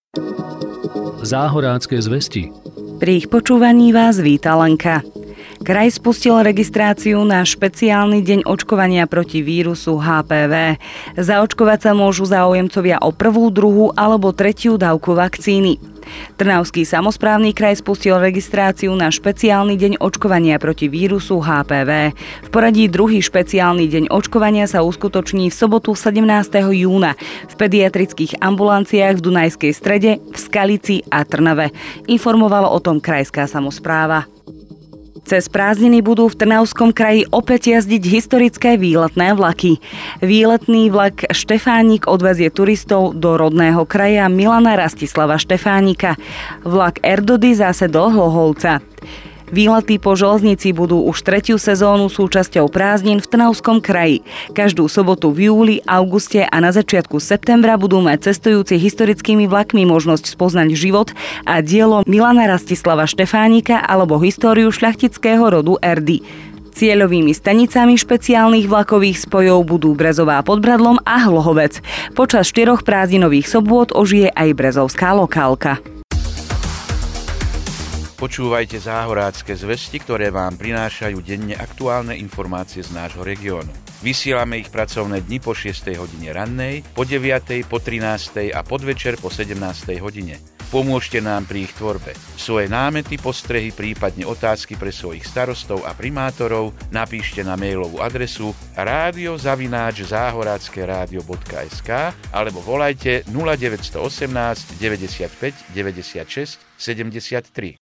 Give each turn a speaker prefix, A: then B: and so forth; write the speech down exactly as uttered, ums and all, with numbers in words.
A: Záhorácké zvesti.
B: Pri ich počúvaní vás víta Lenka. Kraj spustil registráciu na špeciálny deň očkovania proti vírusu há pé vé. Zaočkovať sa môžu záujemcovia o prvú, druhú alebo tretiu dávku vakcíny. Trnavský samosprávny kraj spustil registráciu na špeciálny deň očkovania proti vírusu há pé vé. V poradí druhý špeciálny deň očkovania sa uskutoční v sobotu sedemnásteho júna v pediatrických ambulanciách v Dunajskej Strede, v Skalici a Trnave. Informovala o tom krajská samospráva. Cez prázdniny budú v Trnavskom kraji opäť jazdiť historické výletné vlaky. Výletný vlak Štefánik odvezie turistov do rodného kraja Milana Rastislava Štefánika. Vlak Erdody zase do Hlohovca. Výlety po železnici budú už tretiu sezónu súčasťou prázdnin v Trnavskom kraji. Každú sobotu v júli, auguste a na začiatku septembra budú mať cestujúci historickými vlakmi možnosť spoznať život a dielo Milana Rastislava Štefánika alebo históriu šľachtického rodu Erdy. Cieľovými stanicami špeciálnych vlakových spojov budú Brezová pod Bradlom a Hlohovec. Počas štyroch prázdninových sobôt ožije aj brezovská lokálka.
C: Počúvajte záhorácké zvesti, ktoré vám prinášajú denne aktuálne informácie z nášho regiónu. Vysielame ich pracovné dni po šiestej hodine rannej, po deviatej, po trinástej a podvečer po sedemnástej hodine. Pomôžte nám pri ich tvorbe. Svoje námety, postrehy, prípadne otázky pre svojich starostov a primátorov napíšte na mailovú adresu rádio zavináč záhorácké rádio bodka es ká alebo volajte nula deväť jedna osem deväťdesiatpäť deväťdesiatšesť sedemdesiattri.